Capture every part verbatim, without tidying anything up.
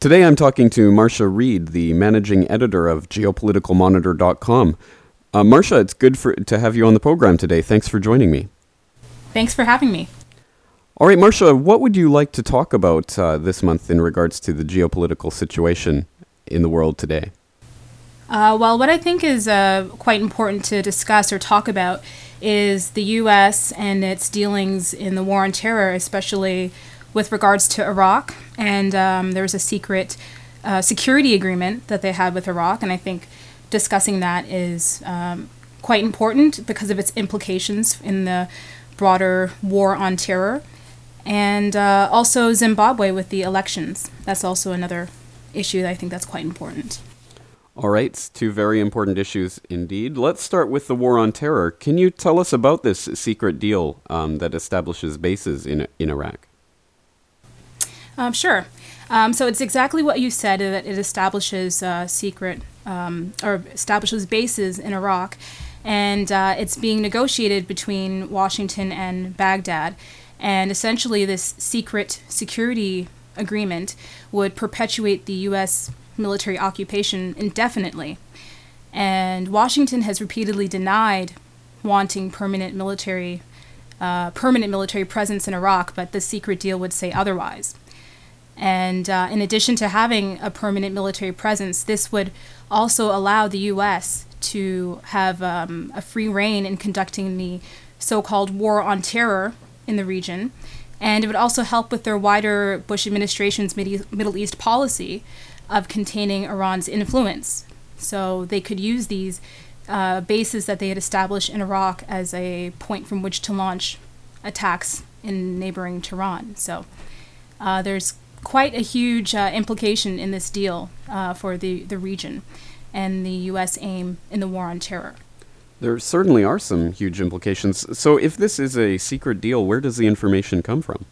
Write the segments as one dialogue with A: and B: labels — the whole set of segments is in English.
A: Today I'm talking to Marcia Reed, the managing editor of geopolitical monitor dot com. Uh, Marcia, it's good for, to have you on the program today. Thanks for joining me.
B: Thanks for having me.
A: All right, Marcia, what would you like to talk about uh, this month in regards to the geopolitical situation in the world today?
B: Uh, well, what I think is uh, quite important to discuss or talk about is the U S and its dealings in the war on terror, especially with regards to Iraq. And um, there was a secret uh, security agreement that they had with Iraq, and I think discussing that is um, quite important because of its implications in the broader war on terror. And uh, also Zimbabwe with the elections. That's also another issue that I think that's quite important.
A: All right, two very important issues indeed. Let's start with the war on terror. Can you tell us about this secret deal um, that establishes bases in in Iraq?
B: Um, sure. Um, so it's exactly what you said, that it establishes uh, secret um, or establishes bases in Iraq, and uh, it's being negotiated between Washington and Baghdad. And essentially, this secret security agreement would perpetuate the U S military occupation indefinitely. And Washington has repeatedly denied wanting permanent military, uh, permanent military presence in Iraq, but the secret deal would say otherwise. And uh, in addition to having a permanent military presence, this would also allow the U S to have um, a free rein in conducting the so-called war on terror in the region. And it would also help with their wider Bush administration's Midi- Middle East policy of containing Iran's influence. So they could use these uh, bases that they had established in Iraq as a point from which to launch attacks in neighboring Tehran. So uh, there's quite a huge uh, implication in this deal uh, for the, the region and the U S aim in the war on terror.
A: There certainly are some huge implications. So if this is a secret deal, where does the information come from?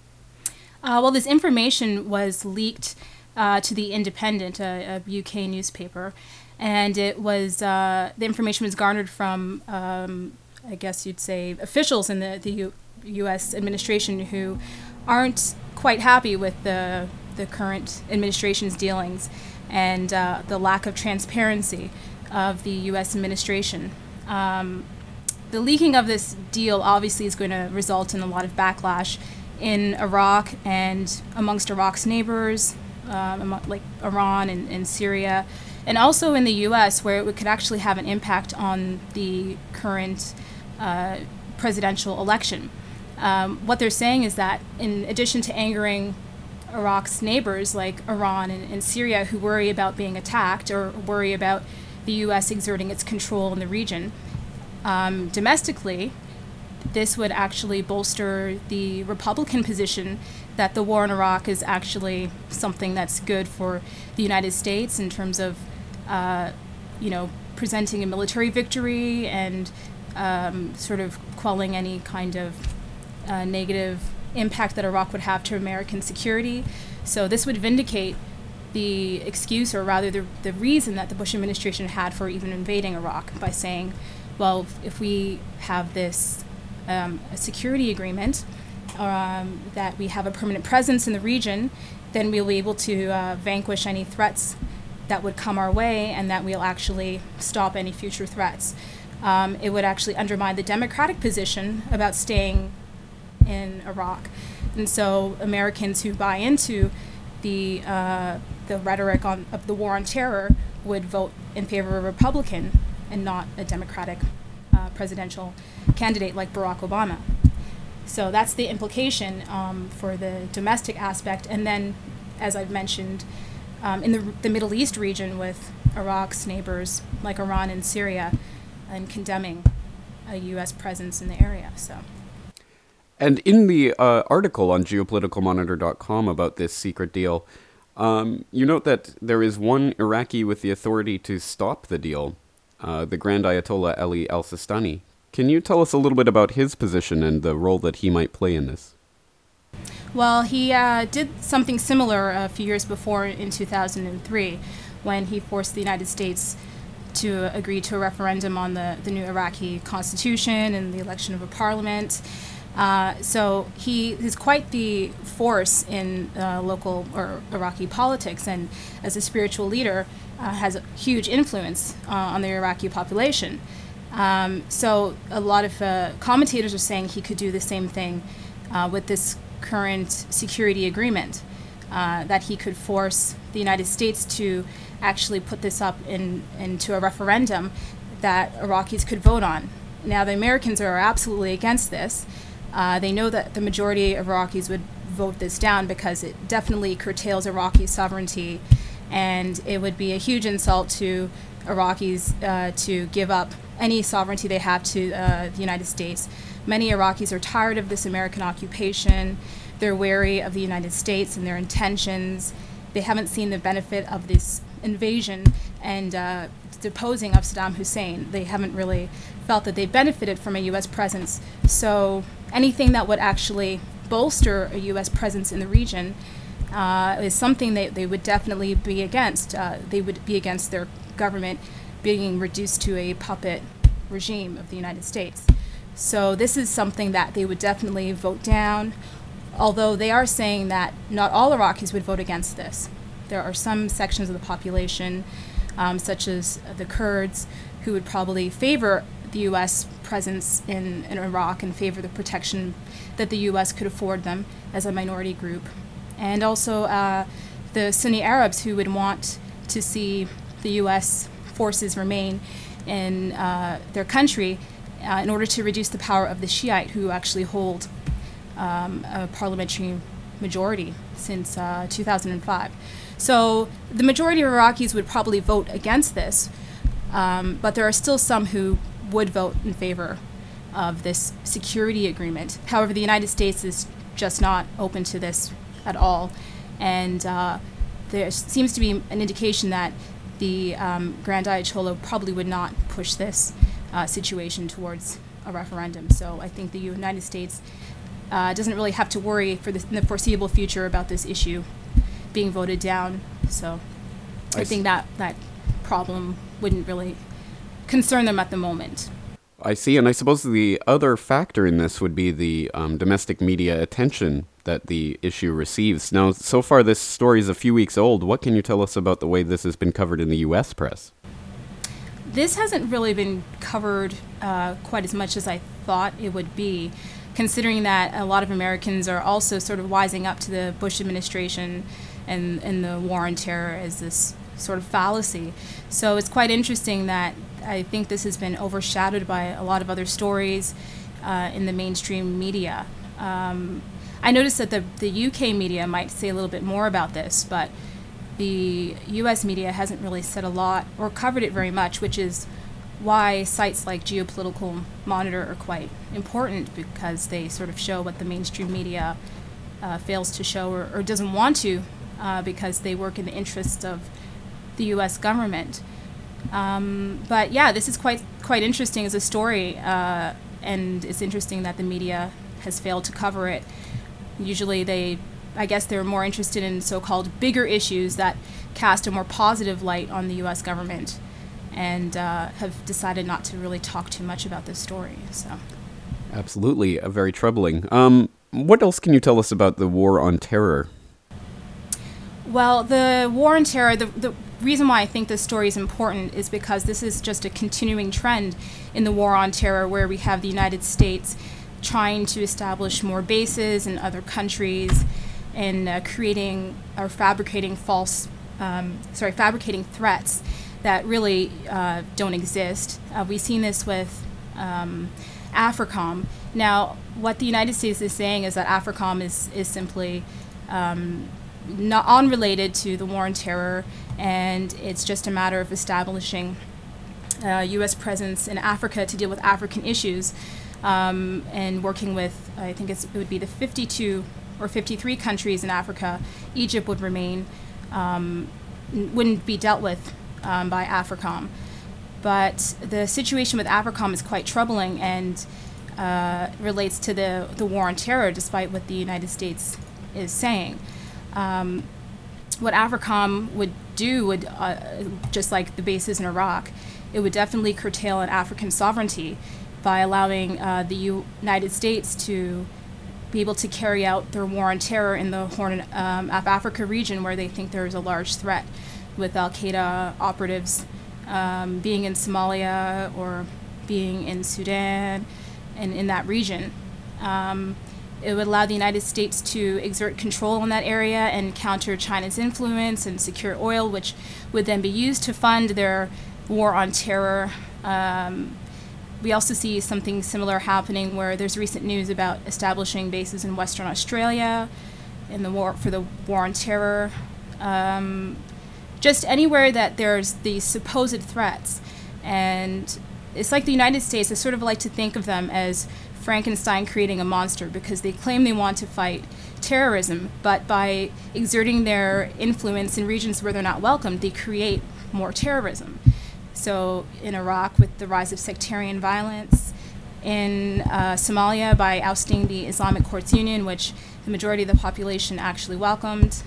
B: Uh, well, this information was leaked uh, to The Independent, a, a U K newspaper, and it was uh, the information was garnered from, um, I guess you'd say, officials in the, the U- U.S. administration who aren't quite happy with the the current administration's dealings and uh, the lack of transparency of the U S administration. Um, the leaking of this deal obviously is going to result in a lot of backlash in Iraq and amongst Iraq's neighbors, um, among, like Iran and, and Syria, and also in the U S, where it could actually have an impact on the current uh, presidential election. Um, what they're saying is that in addition to angering Iraq's neighbors like Iran and, and Syria, who worry about being attacked or worry about the U S exerting its control in the region, um, domestically, this would actually bolster the Republican position that the war in Iraq is actually something that's good for the United States in terms of, uh, you know, presenting a military victory and um, sort of quelling any kind of uh, negative impact that Iraq would have to American security. So this would vindicate the excuse, or rather the, the reason that the Bush administration had for even invading Iraq by saying, well, if we have this um, a security agreement, um, that we have a permanent presence in the region, then we'll be able to uh, vanquish any threats that would come our way, and that we'll actually stop any future threats. Um, it would actually undermine the democratic position about staying in Iraq. And so Americans who buy into the uh, the rhetoric on, of the war on terror would vote in favor of a Republican and not a Democratic uh, presidential candidate like Barack Obama. So that's the implication um, for the domestic aspect. And then, as I've mentioned, um, in the, the Middle East region with Iraq's neighbors like Iran and Syria, and condemning a U S presence in the area. So.
A: And in the uh, article on geopolitical monitor dot com about this secret deal, um, you note that there is one Iraqi with the authority to stop the deal, uh, the Grand Ayatollah Ali al-Sistani. Can you tell us a little bit about his position and the role that he might play in this?
B: Well, he uh, did something similar a few years before in two thousand three when he forced the United States to agree to a referendum on the, the new Iraqi constitution and the election of a parliament. Uh, so he is quite the force in uh, local or Iraqi politics, and as a spiritual leader, uh, has a huge influence uh, on the Iraqi population. Um, so a lot of uh, commentators are saying he could do the same thing uh, with this current security agreement, uh, that he could force the United States to actually put this up in, into a referendum that Iraqis could vote on. Now, the Americans are absolutely against this. Uh, they know that the majority of Iraqis would vote this down because it definitely curtails Iraqi sovereignty, and it would be a huge insult to Iraqis uh, to give up any sovereignty they have to uh, the United States. Many Iraqis are tired of this American occupation. They're wary of the United States and their intentions. They haven't seen the benefit of this invasion and uh, deposing of Saddam Hussein. They haven't really felt that they benefited from a U S presence. So anything that would actually bolster a U S presence in the region uh, is something they, they would definitely be against. Uh, they would be against their government being reduced to a puppet regime of the United States. So this is something that they would definitely vote down, although they are saying that not all Iraqis would vote against this. There are some sections of the population, um, such as the Kurds, who would probably favor the U S presence in, in Iraq and favor the protection that the U S could afford them as a minority group. And also uh, the Sunni Arabs, who would want to see the U S forces remain in uh, their country uh, in order to reduce the power of the Shiite, who actually hold um, a parliamentary majority since uh, two thousand five. So the majority of Iraqis would probably vote against this, um, but there are still some who would vote in favor of this security agreement. However, the United States is just not open to this at all, and uh, there seems to be an indication that the um, Grand Ayatollah probably would not push this uh, situation towards a referendum. So I think the United States uh, doesn't really have to worry for the, in the foreseeable future about this issue being voted down. So I, I think that that problem wouldn't really concern them at the moment.
A: I see, and I suppose the other factor in this would be the um, domestic media attention that the issue receives. Now, so far this story is a few weeks old. What can you tell us about the way this has been covered in the U S press?
B: This hasn't really been covered uh, quite as much as I thought it would be, considering that a lot of Americans are also sort of wising up to the Bush administration and, and the war on terror as this sort of fallacy. So it's quite interesting that I think this has been overshadowed by a lot of other stories uh, in the mainstream media. Um, I noticed that the, the U K media might say a little bit more about this, but the U S media hasn't really said a lot or covered it very much, which is why sites like Geopolitical Monitor are quite important, because they sort of show what the mainstream media uh, fails to show or, or doesn't want to, uh, because they work in the interests of the U S government. Um, but yeah, this is quite quite interesting as a story, uh, and it's interesting that the media has failed to cover it. Usually they, I guess they're more interested in so-called bigger issues that cast a more positive light on the U S government, and uh, have decided not to really talk too much about this story. So,
A: absolutely, uh, very troubling. Um, what else can you tell us about the war on terror?
B: Well, the war on terror, the, the reason why I think this story is important is because this is just a continuing trend in the war on terror, where we have the United States trying to establish more bases in other countries and uh, creating or fabricating false, um, sorry, fabricating threats that really uh, don't exist. Uh, we've seen this with um, AFRICOM. Now, what the United States is saying is that AFRICOM is, is simply um, not unrelated to the war on terror, and it's just a matter of establishing uh, U S presence in Africa to deal with African issues, um, and working with, I think it's, it would be the fifty-two or fifty-three countries in Africa. Egypt would remain, um, n- wouldn't be dealt with um, by AFRICOM. But the situation with AFRICOM is quite troubling and uh, relates to the, the war on terror, despite what the United States is saying. Um, what AFRICOM would do would, uh, just like the bases in Iraq, it would definitely curtail an African sovereignty by allowing uh, the U- United States to be able to carry out their war on terror in the Horn um, of Africa region, where they think there is a large threat, with Al Qaeda operatives um, being in Somalia or being in Sudan and in that region. Um, it would allow the United States to exert control in that area and counter China's influence and secure oil, which would then be used to fund their war on terror. Um, we also see something similar happening where there's recent news about establishing bases in Western Australia in the war for the war on terror. Um, just anywhere that there's these supposed threats. And it's like the United States, I sort of like to think of them as Frankenstein creating a monster, because they claim they want to fight terrorism, but by exerting their influence in regions where they're not welcomed, they create more terrorism. So in Iraq, with the rise of sectarian violence, in uh, Somalia, by ousting the Islamic Courts Union, which the majority of the population actually welcomed.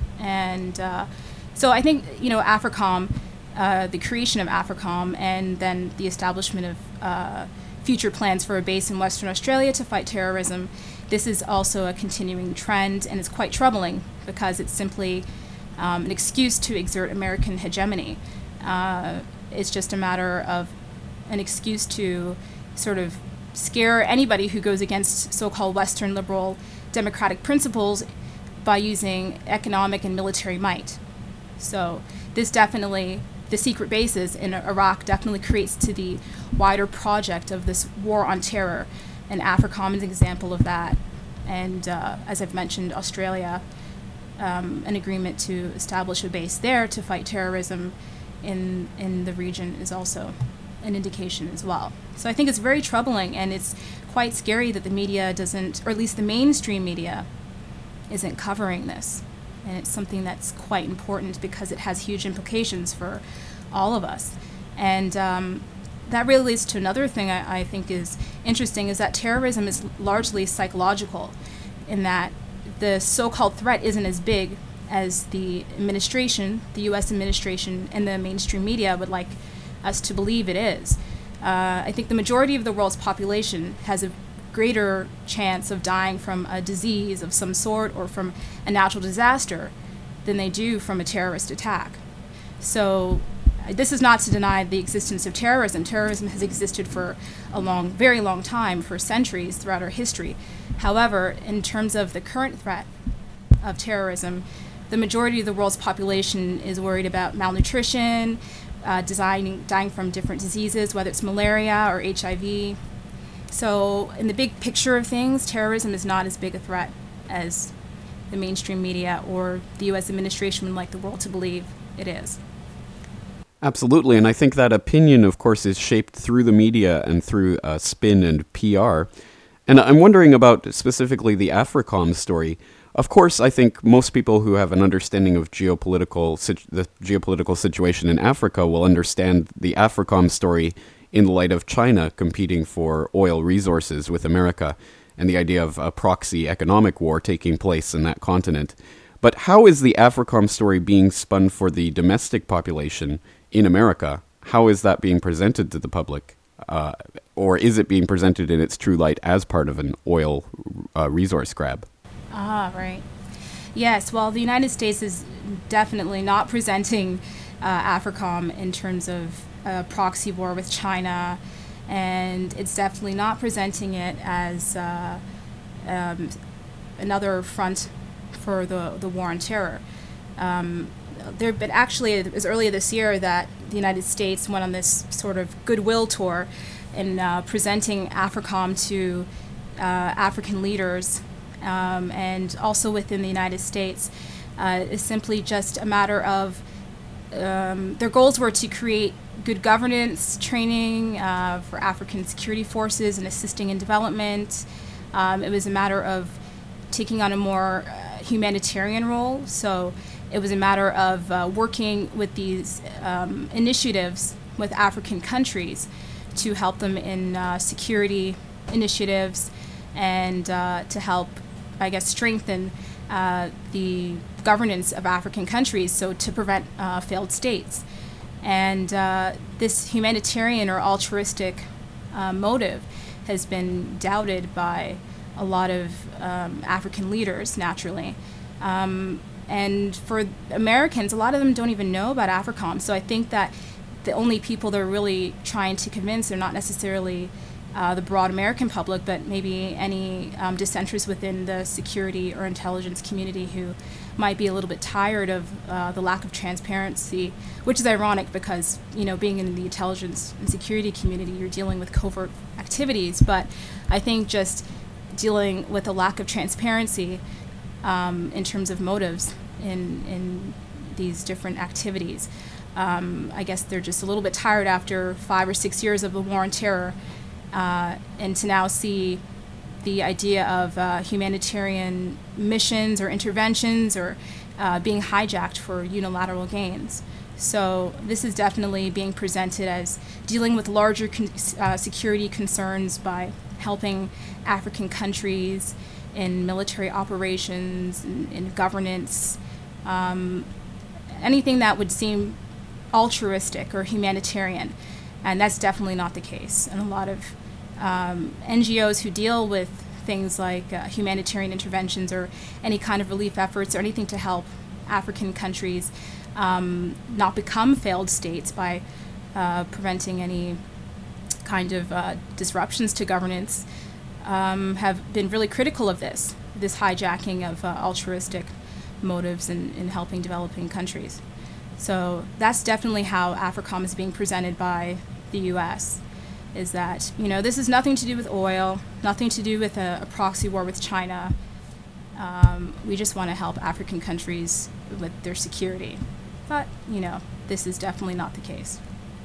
B: And uh, so I think, you know, AFRICOM, uh, the creation of AFRICOM, and then the establishment of uh, future plans for a base in Western Australia to fight terrorism, this is also a continuing trend, and it's quite troubling because it's simply um, an excuse to exert American hegemony. Uh, it's just a matter of an excuse to sort of scare anybody who goes against so-called Western liberal democratic principles by using economic and military might. So this definitely, the secret bases in Iraq definitely creates to the wider project of this war on terror, and AFRICOM is an example of that. And uh, as I've mentioned, Australia, um, an agreement to establish a base there to fight terrorism in in the region is also an indication as well. So I think it's very troubling, and it's quite scary that the media doesn't, or at least the mainstream media, isn't covering this. And it's something that's quite important because it has huge implications for all of us. And um, that really leads to another thing I, I think is interesting, is that terrorism is largely psychological, in that the so-called threat isn't as big as the administration, the U S administration, and the mainstream media would like us to believe it is. Uh, I think the majority of the world's population has a greater chance of dying from a disease of some sort or from a natural disaster than they do from a terrorist attack. So uh, this is not to deny the existence of terrorism. Terrorism has existed for a long, very long time, for centuries throughout our history. However, in terms of the current threat of terrorism, the majority of the world's population is worried about malnutrition, uh, dying, dying from different diseases, whether it's malaria or H I V. So in the big picture of things, terrorism is not as big a threat as the mainstream media or the U S administration would like the world to believe it is.
A: Absolutely, and I think that opinion, of course, is shaped through the media and through uh, spin and P R. And I'm wondering about specifically the AFRICOM story. Of course, I think most people who have an understanding of geopolitical situ- the geopolitical situation in Africa will understand the AFRICOM story in the light of China competing for oil resources with America, and the idea of a proxy economic war taking place in that continent. But how is the AFRICOM story being spun for the domestic population in America? How is that being presented to the public? Uh, or is it being presented in its true light as part of an oil uh, resource grab?
B: Ah, right. Yes, well, the United States is definitely not presenting uh, AFRICOM in terms of a proxy war with China, and it's definitely not presenting it as uh, um, another front for the, the war on terror. Um, there, but actually, it was earlier this year that the United States went on this sort of goodwill tour in uh, presenting AFRICOM to uh, African leaders, um, and also within the United States. Uh, it's simply just a matter of um, their goals were to create good governance training uh, for African security forces and assisting in development. Um, it was a matter of taking on a more uh, humanitarian role. So it was a matter of uh, working with these um, initiatives with African countries to help them in uh, security initiatives and uh, to help, I guess, strengthen uh, the governance of African countries, so to prevent uh, failed states. And uh, this humanitarian or altruistic uh, motive has been doubted by a lot of um, African leaders, naturally. Um, and for Americans, a lot of them don't even know about AFRICOM. So I think that the only people they're really trying to convince are not necessarily uh, the broad American public, but maybe any um, dissenters within the security or intelligence community who might be a little bit tired of uh, the lack of transparency, which is ironic because, you know, being in the intelligence and security community, you're dealing with covert activities. But I think just dealing with a lack of transparency um, in terms of motives in, in these different activities. Um, I guess they're just a little bit tired after five or six years of the war on terror, uh, and to now see the idea of uh, humanitarian missions or interventions or uh, being hijacked for unilateral gains. So this is definitely being presented as dealing with larger con- uh, security concerns by helping African countries in military operations, in, in governance, um, anything that would seem altruistic or humanitarian, and that's definitely not the case. And a lot of um, N G Os who deal with things like uh, humanitarian interventions or any kind of relief efforts or anything to help African countries um, not become failed states by uh, preventing any kind of uh, disruptions to governance um, have been really critical of this, this hijacking of uh, altruistic motives in, in helping developing countries. So that's definitely how AFRICOM is being presented by the U S, is that, you know, this has nothing to do with oil, nothing to do with a, a proxy war with China. Um, we just want to help African countries with their security. But, you know, this is definitely not the case.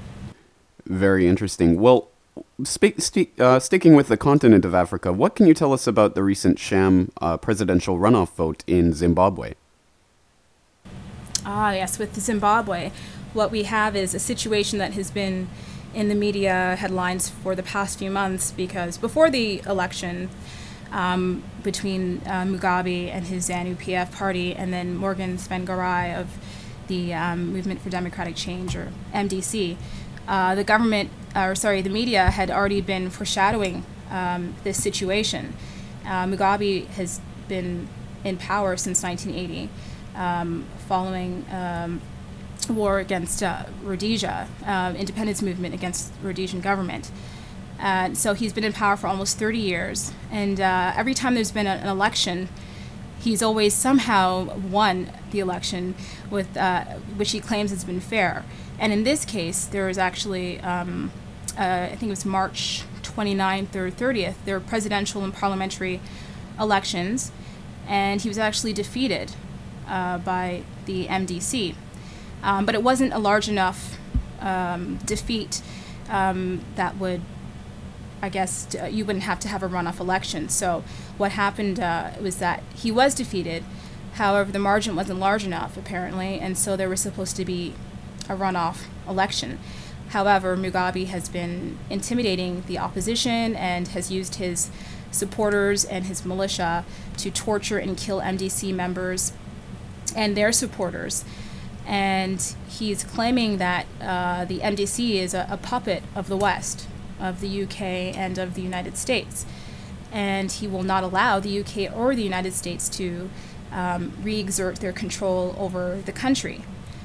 A: Very interesting. Well, spe- st- uh, sticking with the continent of Africa, what can you tell us about the recent sham uh, presidential runoff vote in Zimbabwe?
B: Ah, yes, with Zimbabwe, what we have is a situation that has been in the media headlines for the past few months, because before the election um, between uh, Mugabe and his ZANU P F party, and then Morgan Tsvangirai of the um, Movement for Democratic Change, or M D C, uh, the government, or sorry, the media had already been foreshadowing um, this situation. Uh, Mugabe has been in power since nineteen eighty. Um, following um, war against uh, Rhodesia, uh, independence movement against Rhodesian government. Uh, so he's been in power for almost thirty years, and uh, every time there's been a, an election, he's always somehow won the election, with uh, which he claims has been fair. And in this case, there was actually, um, uh, I think it was March twenty-ninth or thirtieth, there were presidential and parliamentary elections, and he was actually defeated Uh, by the M D C. Um, but it wasn't a large enough um, defeat um, that would, I guess, t- you wouldn't have to have a runoff election. So what happened uh, was that he was defeated. However, the margin wasn't large enough, apparently, and so there was supposed to be a runoff election. However, Mugabe has been intimidating the opposition and has used his supporters and his militia to torture and kill M D C members and their supporters. And he's claiming that uh, the M D C is a, a puppet of the West, of the U K and of the United States. And he will not allow the U K or the United States to um, re-exert their control over the country.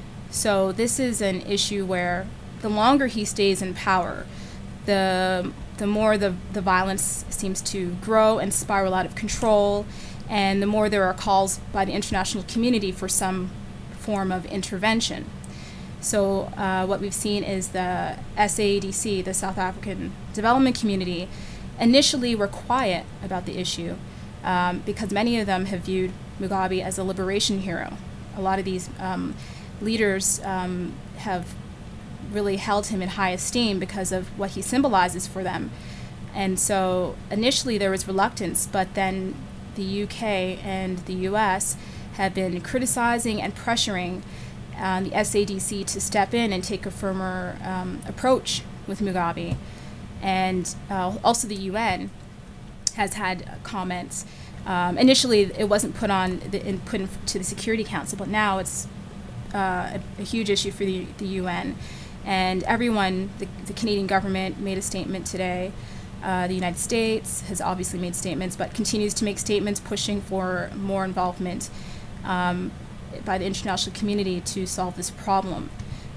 B: So this is an issue where the longer he stays in power, the the more the, the violence seems to grow and spiral out of control, and the more there are calls by the international community for some form of intervention. So uh, what we've seen is the S A D C, the South African Development Community, initially were quiet about the issue um, because many of them have viewed Mugabe as a liberation hero. A lot of these um, leaders um, have really held him in high esteem because of what he symbolizes for them. And so initially there was reluctance, but then the U K and the U S have been criticizing and pressuring um, the S A D C to step in and take a firmer um, approach with Mugabe. And uh, also the U N has had comments. Um, initially, it wasn't put on the, in, put into the Security Council, but now it's uh, a, a huge issue for the, the U N. And everyone, the, the Canadian government made a statement today. Uh, the United States has obviously made statements, but continues to make statements pushing for more involvement um, by the international community to solve this problem.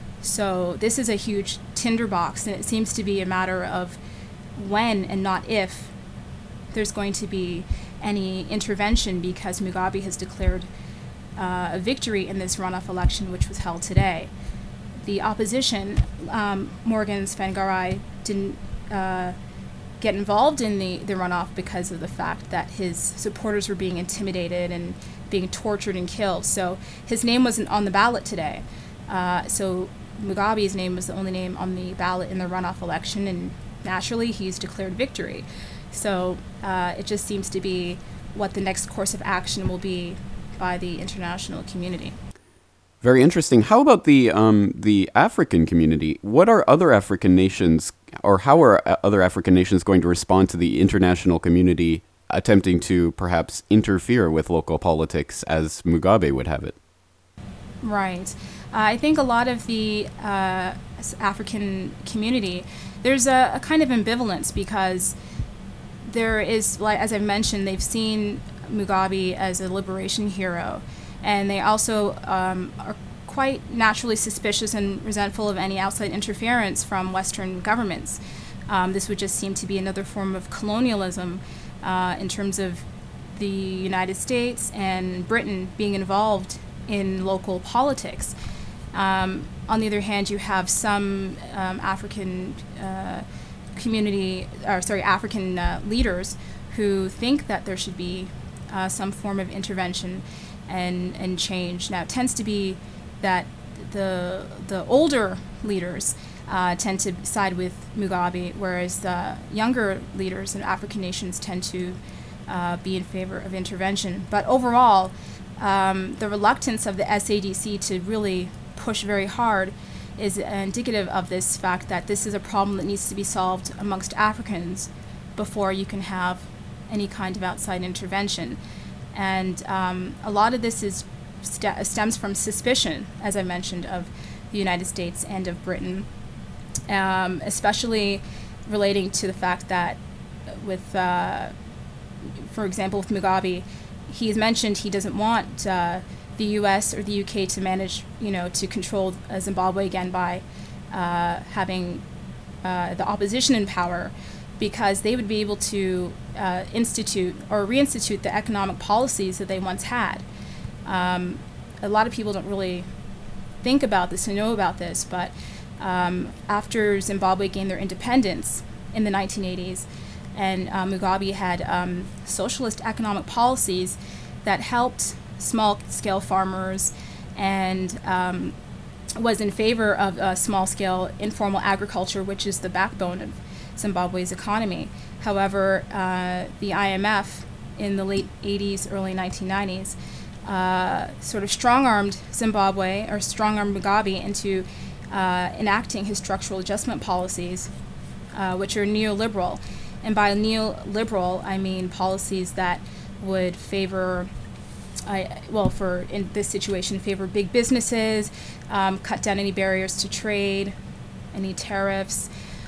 B: So this is a huge tinderbox, and it seems to be a matter of when and not if there's going to be any intervention, because Mugabe has declared uh, a victory in this runoff election, which was held today. The opposition, um, Morgan Tsvangirai, didn't uh, get involved in the, the runoff because of the fact that his supporters were being intimidated and being tortured and killed. So his name wasn't on the ballot today. Uh, so Mugabe's name was the only name on the ballot in the runoff election, and naturally he's declared victory. So uh, it just seems to be what the next course of action will be by the international community.
A: Very interesting. How about the um, the African community? What are other African nations, or how are other African nations going to respond to the international community attempting to perhaps interfere with local politics as Mugabe would have it?
B: Right. Uh, I think a lot of the uh, African community, there's a, a kind of ambivalence, because there is, like, as I mentioned, they've seen Mugabe as a liberation hero, and they also um, are quite naturally suspicious and resentful of any outside interference from Western governments. Um, this would just seem to be another form of colonialism uh, in terms of the United States and Britain being involved in local politics. Um, on the other hand, you have some um, African uh, community, or sorry, African uh, leaders who think that there should be uh, some form of intervention and and change. Now, it tends to be that the the older leaders uh, tend to side with Mugabe, whereas the younger leaders in African nations tend to uh, be in favor of intervention. But overall, um, the reluctance of the S A D C to really push very hard is indicative of this fact that this is a problem that needs to be solved amongst Africans before you can have any kind of outside intervention. And um, a lot of this is st- stems from suspicion, as I mentioned, of the United States and of Britain, um, especially relating to the fact that with, uh, for example, with Mugabe, he has mentioned he doesn't want uh, the U S or the U K to manage, you know, to control uh, Zimbabwe again by uh, having uh, the opposition in power, because they would be able to uh, institute or reinstitute the economic policies that they once had. Um, a lot of people don't really think about this and know about this, but um, after Zimbabwe gained their independence in the nineteen eighties, and uh, Mugabe had um, socialist economic policies that helped small-scale farmers and um, was in favor of uh, small-scale informal agriculture, which is the backbone of Zimbabwe's economy. However, uh, the I M F in the late eighties, early nineteen nineties, uh, sort of strong-armed Zimbabwe, or strong-armed Mugabe into uh, enacting his structural adjustment policies, uh, which are neoliberal. And by neoliberal, I mean policies that would favor I, well, for in this situation, favor big businesses, um, cut down any barriers to trade, any tariffs,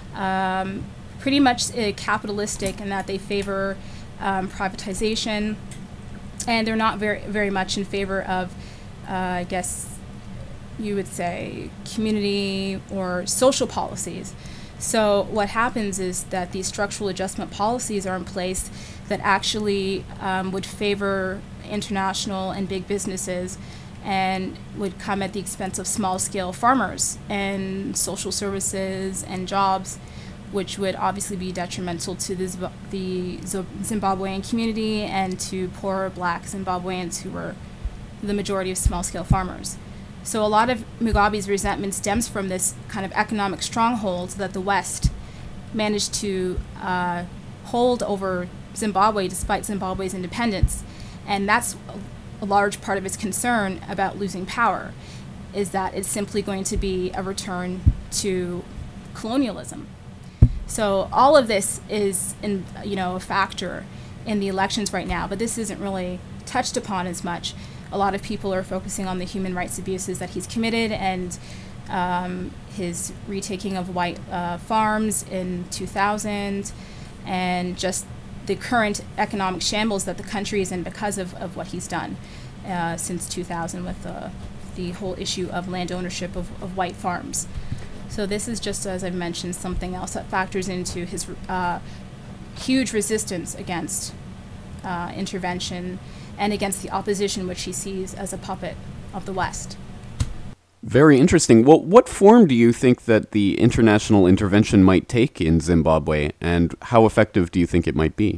B: um, pretty much uh, capitalistic in that they favor um, privatization, and they're not very, very much in favor of, uh, I guess you would say, community or social policies. So what happens is that these structural adjustment policies are in place that actually um, would favor international and big businesses, and would come at the expense of small-scale farmers and social services and jobs, which would obviously be detrimental to the, Zib- the Zimbabwean community and to poor black Zimbabweans who were the majority of small-scale farmers. So a lot of Mugabe's resentment stems from this kind of economic stronghold that the West managed to uh, hold over Zimbabwe despite Zimbabwe's independence. And that's a large part of his concern about losing power, is that it's simply going to be a return to colonialism. So all of this is, in, you know, a factor in the elections right now, but this isn't really touched upon as much. A lot of people are focusing on the human rights abuses that he's committed, and um, his retaking of white uh, farms in two thousand, and just the current economic shambles that the country is in because of, of what he's done uh, since two thousand with the, the whole issue of land ownership of, of white farms. So this is just, as I mentioned, something else that factors into his uh, huge resistance against uh, intervention and against the opposition, which he sees as a puppet of the West.
A: Very interesting. Well, what form do you think that the international intervention might take in Zimbabwe, and how effective do you think it might be?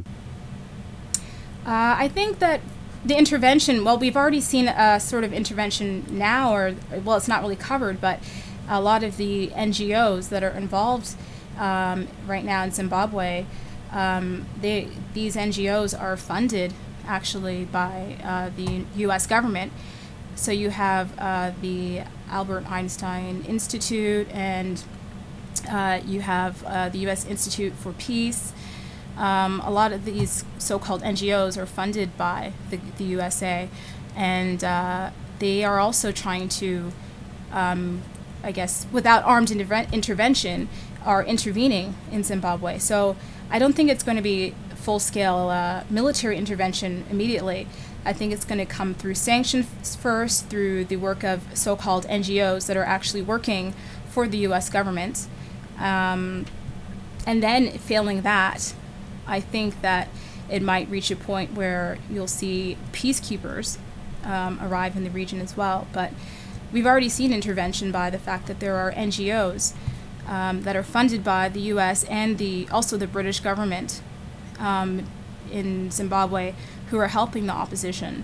B: Uh, I think that the intervention, well, we've already seen a sort of intervention now, or, well, it's not really covered, but a lot of the N G Os that are involved um, right now in Zimbabwe, um, they, these N G Os are funded actually by uh, the U S government. So you have uh, the Albert Einstein Institute, and uh, you have uh, the U S Institute for Peace. Um, a lot of these so-called N G Os are funded by the, the U S A, and uh, they are also trying to, um, I guess, without armed interve- intervention, are intervening in Zimbabwe. So I don't think it's going to be full-scale uh, military intervention immediately. I think it's going to come through sanctions first, through the work of so-called N G Os that are actually working for the U S government. Um, and then, failing that, I think that it might reach a point where you'll see peacekeepers um, arrive in the region as well. But we've already seen intervention by the fact that there are N G Os um, that are funded by the U S and the also the British government um, in Zimbabwe, who are helping the opposition.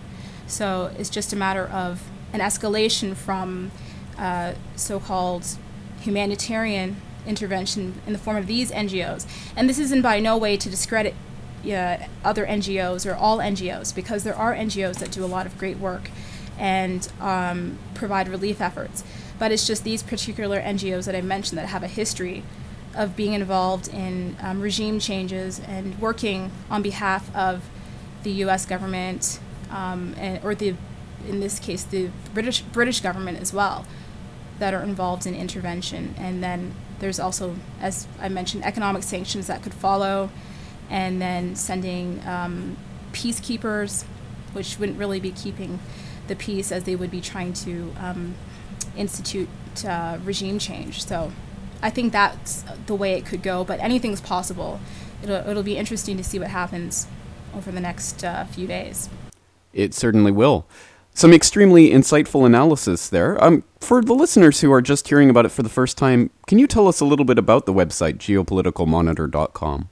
B: So it's just a matter of an escalation from uh, so-called humanitarian intervention in the form of these N G Os. And this isn't by no way to discredit uh, other N G Os or all N G Os, because there are N G Os that do a lot of great work and um, provide relief efforts. But it's just these particular N G Os that I mentioned that have a history of being involved in um, regime changes and working on behalf of the U S government, um, and, or the, in this case, the British British government as well, that are involved in intervention. And then there's also, as I mentioned, economic sanctions that could follow, and then sending um, peacekeepers, which wouldn't really be keeping the peace, as they would be trying to um, institute uh, regime change. So I think that's the way it could go, but anything's possible. It'll, it'll be interesting to see what happens over the next uh, few days.
A: It certainly will. Some extremely insightful analysis there. Um, for the listeners who are just hearing about it for the first time, can you tell us a little bit about the website, geopolitical monitor dot com?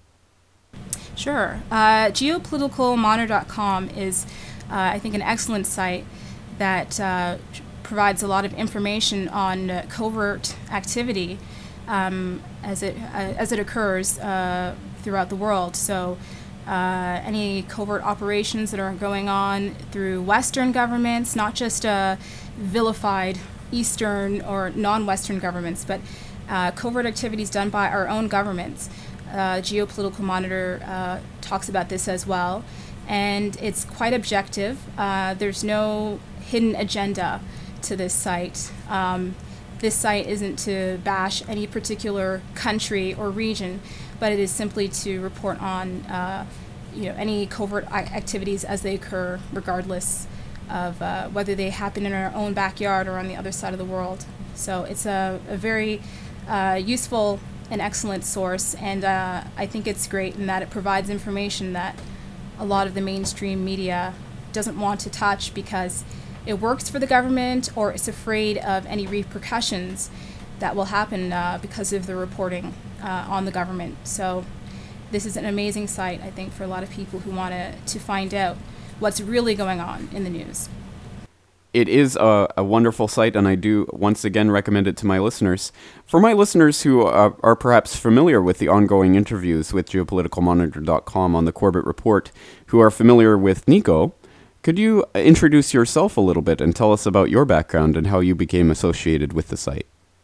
B: Sure. Uh, geopolitical monitor dot com is, uh, I think, an excellent site that uh, provides a lot of information on uh, covert activity um, as it uh, as it occurs uh, throughout the world. So uh, any covert operations that are going on through Western governments, not just uh, vilified Eastern or non-Western governments, but uh, covert activities done by our own governments. Uh, Geopolitical Monitor uh, talks about this as well, and it's quite objective. Uh, there's no hidden agenda to this site. Um, this site isn't to bash any particular country or region, but it is simply to report on uh, you know, any covert activities as they occur, regardless of uh, whether they happen in our own backyard or on the other side of the world. So it's a, a very uh, useful and excellent source, and uh, I think it's great in that it provides information that a lot of the mainstream media doesn't want to touch because it works for the government, or it's afraid of any repercussions that will happen uh, because of the reporting uh, on the government. So this is an amazing site, I think, for a lot of people who want to to find out what's really going on in the news.
A: It is a, a wonderful site, and I do once again recommend it to my listeners. For my listeners who uh, are perhaps familiar with the ongoing interviews with geopolitical monitor dot com on the Corbett Report, who are familiar with Nico, could you introduce yourself a little bit and tell us about your background and how you became associated with the site?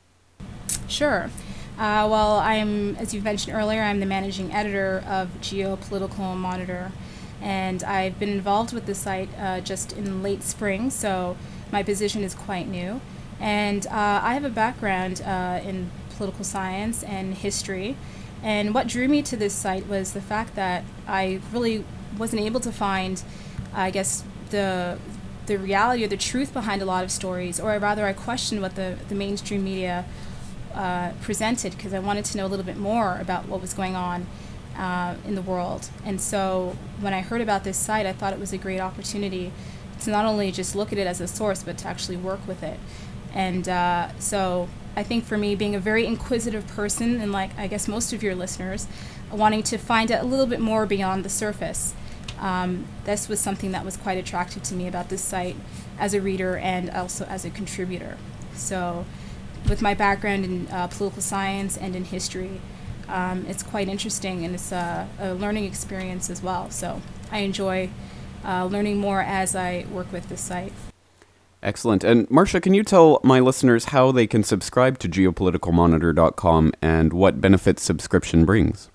B: Sure. Uh, well, I'm, as you mentioned earlier, I'm the managing editor of Geopolitical Monitor, and I've been involved with the site uh, just in late spring, so my position is quite new. And uh, I have a background uh, in political science and history. And what drew me to this site was the fact that I really wasn't able to find, I guess, the the reality or the truth behind a lot of stories, or rather I questioned what the, the mainstream media uh, presented, because I wanted to know a little bit more about what was going on uh, in the world. And so when I heard about this site, I thought it was a great opportunity to not only just look at it as a source, but to actually work with it. And uh, so I think for me, being a very inquisitive person, and like I guess most of your listeners, wanting to find out a little bit more beyond the surface, um, this was something that was quite attractive to me about this site as a reader and also as a contributor. So with my background in uh, political science and in history, um, it's quite interesting, and it's a, a learning experience as well. So I enjoy uh, learning more as I work with this site.
A: Excellent. And Marcia, can you tell my listeners how they can subscribe to geopolitical monitor dot com and what benefits subscription brings?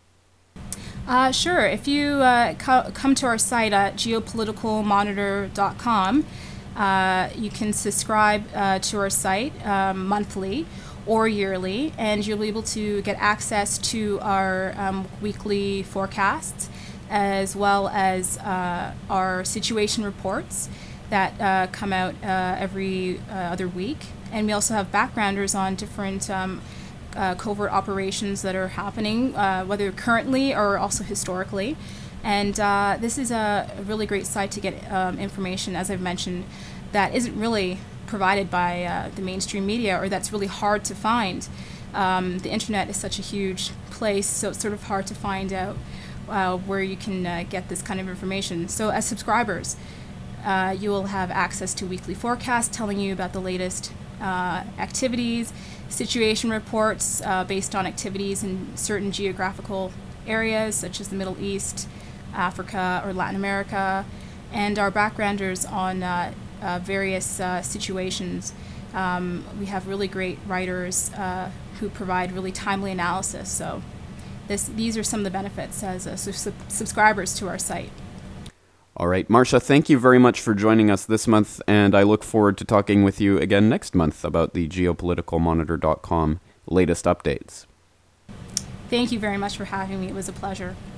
B: Uh, sure. If you uh, co- come to our site at geopolitical monitor dot com, uh, you can subscribe uh, to our site um, monthly or yearly, and you'll be able to get access to our um, weekly forecasts, as well as uh, our situation reports that uh, come out uh, every uh, other week. And we also have backgrounders on different um, uh, covert operations that are happening, uh, whether currently or also historically. And uh, this is a really great site to get um, information, as I've mentioned, that isn't really provided by uh, the mainstream media, or that's really hard to find. Um, the internet is such a huge place, so it's sort of hard to find out uh, where you can uh, get this kind of information. So as subscribers, Uh, you will have access to weekly forecasts telling you about the latest uh, activities, situation reports uh, based on activities in certain geographical areas such as the Middle East, Africa, or Latin America, and our backgrounders on uh, uh, various uh, situations. Um, we have really great writers uh, who provide really timely analysis. So this, these are some of the benefits as uh, su- subscribers to our site.
A: All right, Marcia, thank you very much for joining us this month, and I look forward to talking with you again next month about the geopolitical monitor dot com latest updates.
B: Thank you very much for having me. It was a pleasure.